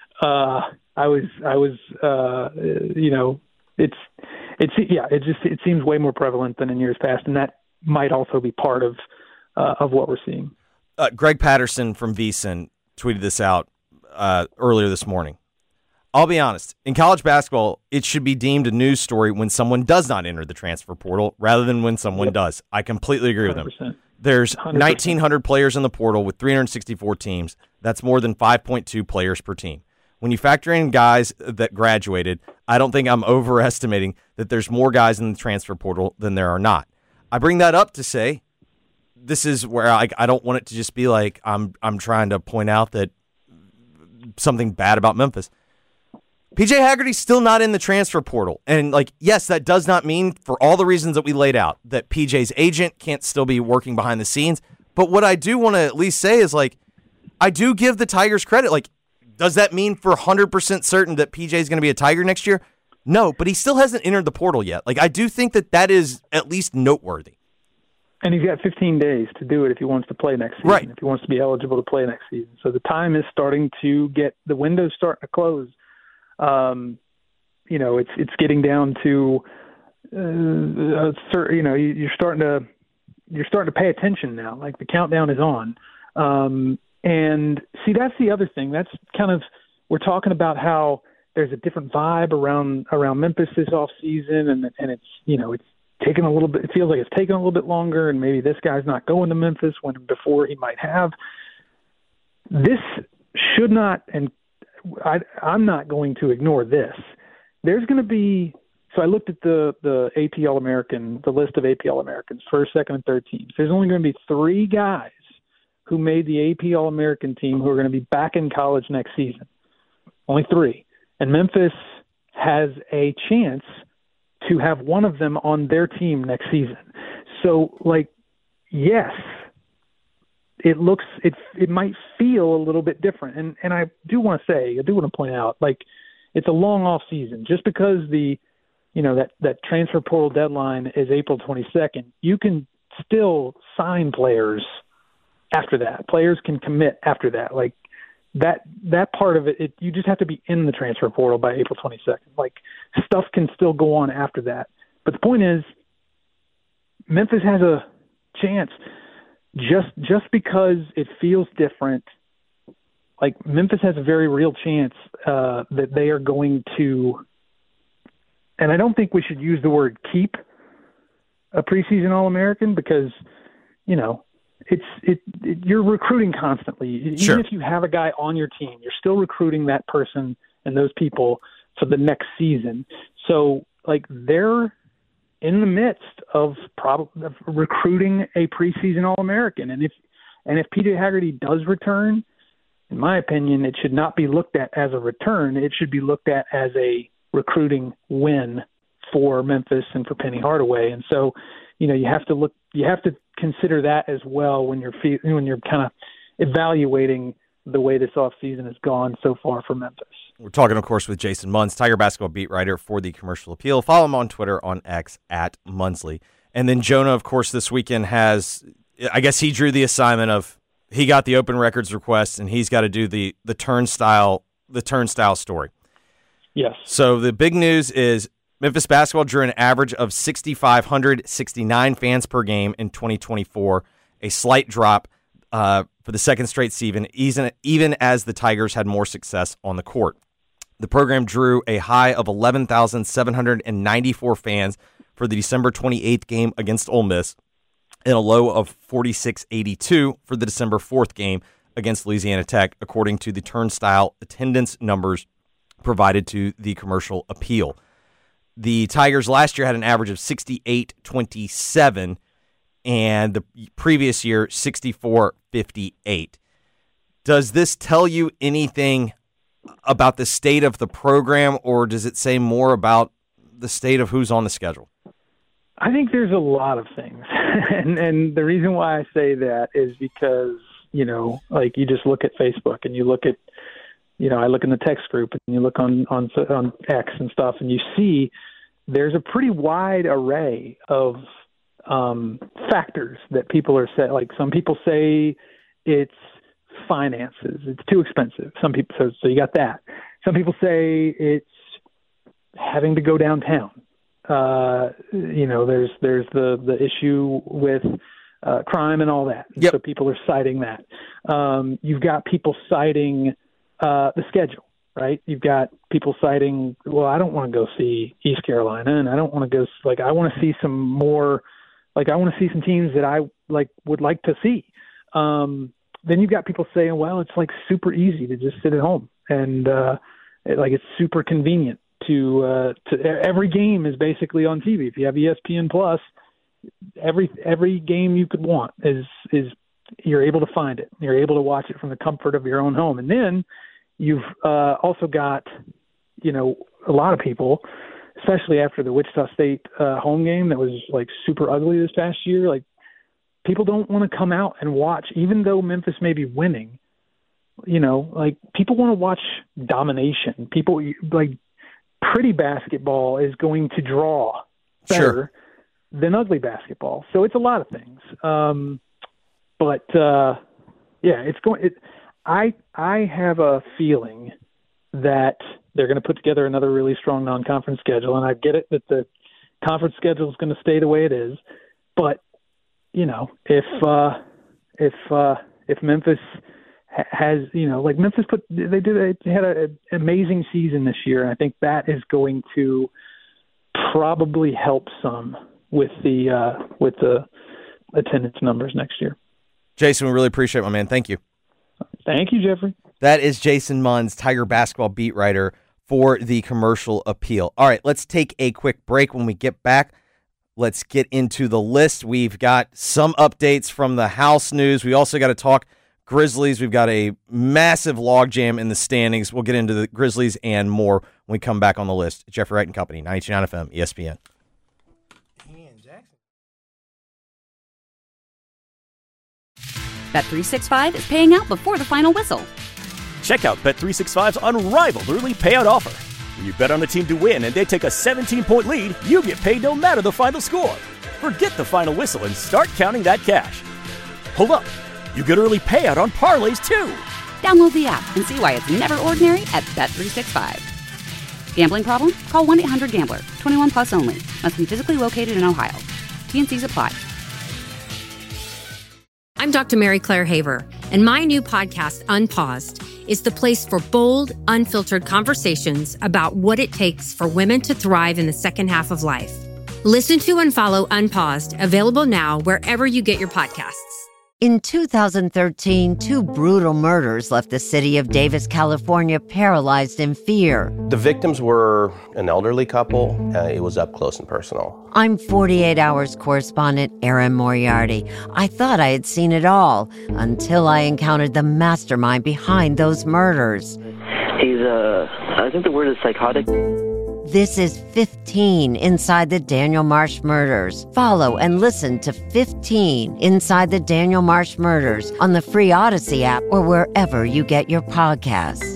It seems way more prevalent than in years past, and that might also be part of what we're seeing. Greg Patterson from VSiN tweeted this out earlier this morning. I'll be honest, in college basketball, it should be deemed a news story when someone does not enter the transfer portal rather than when someone does. I completely agree with him. 100%. There's 100%. 1,900 players in the portal with 364 teams. That's more than 5.2 players per team. When you factor in guys that graduated, I don't think I'm overestimating that there's more guys in the transfer portal than there are not. I bring that up to say this is where I don't want it to just be like I'm trying to point out that something bad about Memphis. PJ Haggerty's still not in the transfer portal. And, yes, that does not mean, for all the reasons that we laid out, that PJ's agent can't still be working behind the scenes. But what I do want to at least say is, I do give the Tigers credit. Does that mean for 100% certain that PJ's going to be a Tiger next year? No, but he still hasn't entered the portal yet. I do think that is at least noteworthy. And he's got 15 days to do it if he wants to play next season, right, if he wants to be eligible to play next season. So the time is starting to the window's starting to close. It's getting down to, you're starting to pay attention now. The countdown is on. And see, that's the other thing. That's kind of, we're talking about how there's a different vibe around Memphis this off season, and it's it's taken a little bit. It feels like it's taken a little bit longer, and maybe this guy's not going to Memphis when before he might have. This should not, and I'm not going to ignore this. There's going to be, so I looked at the AP All-American, the list of AP All-Americans, first, second, and third teams. There's only going to be 3 guys who made the AP All-American team who are going to be back in college next season. Only 3. And Memphis has a chance to have one of them on their team next season. So, yes, it might feel a little bit different. And I do want to point out, it's a long off season. Just because that transfer portal deadline is April 22nd, you can still sign players after that. Players can commit after that. That part of it, you just have to be in the transfer portal by April 22nd. Stuff can still go on after that. But the point is, Memphis has a chance. Just because it feels different, Memphis has a very real chance that they are going to, and I don't think we should use the word keep a preseason All-American because, you know, you're recruiting constantly. Sure. Even if you have a guy on your team, you're still recruiting that person and those people for the next season. So, like, they're in the midst of recruiting a preseason All-American. And if P.J. Haggerty does return, in my opinion, it should not be looked at as a return. It should be looked at as a recruiting win for Memphis and for Penny Hardaway. And so, you know, you have to consider that as well when you're kind of evaluating the way this offseason has gone so far for Memphis. We're talking, of course, with Jason Munz, Tiger basketball beat writer for the Commercial Appeal. Follow him on Twitter, on X, @Munsley. And then Jonah, of course, this weekend I guess he drew the assignment of, he got the open records request, and he's got to do the turnstile story. Yes. So the big news is Memphis basketball drew an average of 6,569 fans per game in 2024, a slight drop for the second straight season, even as the Tigers had more success on the court. The program drew a high of 11,794 fans for the December 28th game against Ole Miss and a low of 4,682 for the December 4th game against Louisiana Tech, according to the turnstile attendance numbers provided to the Commercial Appeal. The Tigers last year had an average of 68.27, and the previous year, 64.58. Does this tell you anything about the state of the program, or does it say more about the state of who's on the schedule? I think there's a lot of things. and the reason why I say that is because, you know, like you just look at Facebook and you look at, you know, I look in the text group and you look on X and stuff, and you see there's a pretty wide array of factors that people are saying. Like, some people say it's finances, it's too expensive. Some people, so you got that. Some people say it's having to go downtown. You know, there's the issue with crime and all that. Yep. So people are citing that. You've got people citing the schedule, right? You've got people citing, well, I don't want to go see East Carolina, and I don't want to go, like, I want to see some more, like, I want to see some teams that I would like to see. Then you've got people saying, well, it's like super easy to just sit at home, and it's super convenient to every game is basically on TV. If you have ESPN Plus, every game you could want is you're able to find it. You're able to watch it from the comfort of your own home. And then you've also got, you know, a lot of people, especially after the Wichita State home game that was like super ugly this past year, like, people don't want to come out and watch, even though Memphis may be winning. You know, like, people want to watch domination. People, like, pretty basketball is going to draw better than ugly basketball. So it's a lot of things. It's going. I have a feeling that they're going to put together another really strong non-conference schedule, and I get it that the conference schedule is going to stay the way it is. But, you know, if Memphis has, you know, like, Memphis they had an amazing season this year, and I think that is going to probably help some with the attendance numbers next year. Jason, we really appreciate it, my man. Thank you. Thank you, Jeffrey. That is Jason Munz, Tiger basketball beat writer for the Commercial Appeal. All right, let's take a quick break. When we get back, let's get into the list. We've got some updates from the house news. We also got to talk Grizzlies. We've got a massive logjam in the standings. We'll get into the Grizzlies and more when we come back on the list. Jeffrey Wright and Company, 92.9 FM, ESPN. Bet365 is paying out before the final whistle. Check out Bet365's unrivaled early payout offer. When you bet on a team to win and they take a 17-point lead, you get paid no matter the final score. Forget the final whistle and start counting that cash. Hold up. You get early payout on parlays, too. Download the app and see why it's never ordinary at Bet365. Gambling problem? Call 1-800-GAMBLER. 21 plus only. Must be physically located in Ohio. T&Cs apply. I'm Dr. Mary Claire Haver, and my new podcast, Unpaused, is the place for bold, unfiltered conversations about what it takes for women to thrive in the second half of life. Listen to and follow Unpaused, available now wherever you get your podcasts. In 2013, 2 brutal murders left the city of Davis, California, paralyzed in fear. The victims were an elderly couple. It was up close and personal. I'm 48 Hours correspondent Erin Moriarty. I thought I had seen it all until I encountered the mastermind behind those murders. He's, I think the word is psychotic. This is 15 Inside the Daniel Marsh Murders. Follow and listen to 15 Inside the Daniel Marsh Murders on the free Odyssey app or wherever you get your podcasts.